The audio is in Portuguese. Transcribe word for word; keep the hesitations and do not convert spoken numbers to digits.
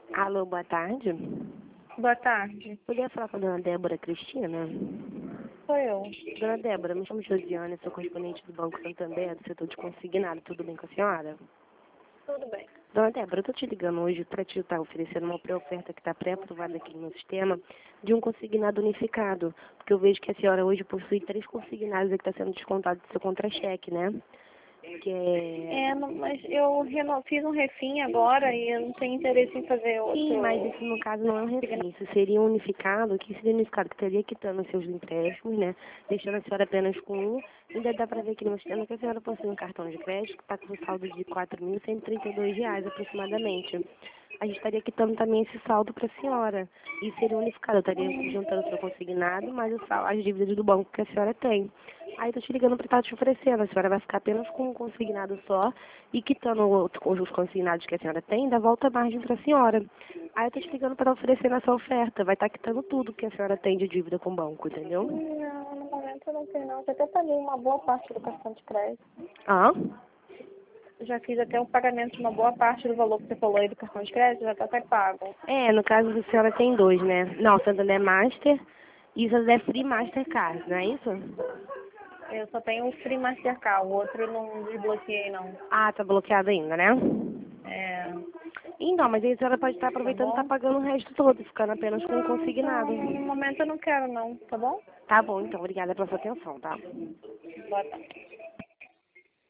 Alô, boa tarde. Boa tarde. Poderia falar com a dona Débora Cristina? Sou eu. Dona Débora, me chamo Josiane, sou correspondente do Banco Santander, do setor de consignado. Tudo bem com a senhora? Tudo bem. Dona Débora, eu estou te ligando hoje para te estar oferecendo uma pré-oferta que está pré-aprovada aqui no meu sistema de um consignado unificado, porque eu vejo que a senhora hoje possui três consignados e que está sendo descontado do seu contra-cheque, né? Que é... É, não- mas eu reno- fiz um refim agora e eu não tenho interesse em fazer outro. Sim, mas esse no caso não é um refém, isso seria um unificado, que seria unificado que estaria quitando os seus empréstimos, né? Deixando a senhora apenas com um. Ainda dá para ver aqui no sistema que a senhora possui um cartão de crédito que está com um saldo de quatro mil cento e trinta e dois reais aproximadamente. A gente estaria quitando também esse saldo para a senhora. E seria unificado, eu estaria juntando o seu consignado mais o sal, as dívidas do banco que a senhora tem. Aí eu tô te ligando para estar te oferecendo, a senhora vai ficar apenas com um consignado só e quitando o- os consignados que a senhora tem, dá volta a margem para a senhora. Aí eu tô te ligando para oferecer essa oferta, vai estar quitando tudo que a senhora tem de dívida com o banco, entendeu? Não, no momento eu não tenho não. Eu até paguei uma boa parte do cartão de crédito. Ah? Já fiz até o pagamento de uma boa parte do valor que você falou aí do cartão de crédito, já está até pago. É, no caso a senhora tem dois, né? Não, Santander Master e Santander Free Mastercard, não é isso? Eu só tenho o Free Mastercard, o outro eu não desbloqueei não. Ah, tá bloqueado ainda, né? É, Então, mas aí a senhora pode estar tá aproveitando e estar bom? pagando o resto todo, ficando apenas com o Não, consignado. não, no momento eu não quero não, tá bom? Tá bom, então, obrigada pela sua atenção, tá? Boa tarde.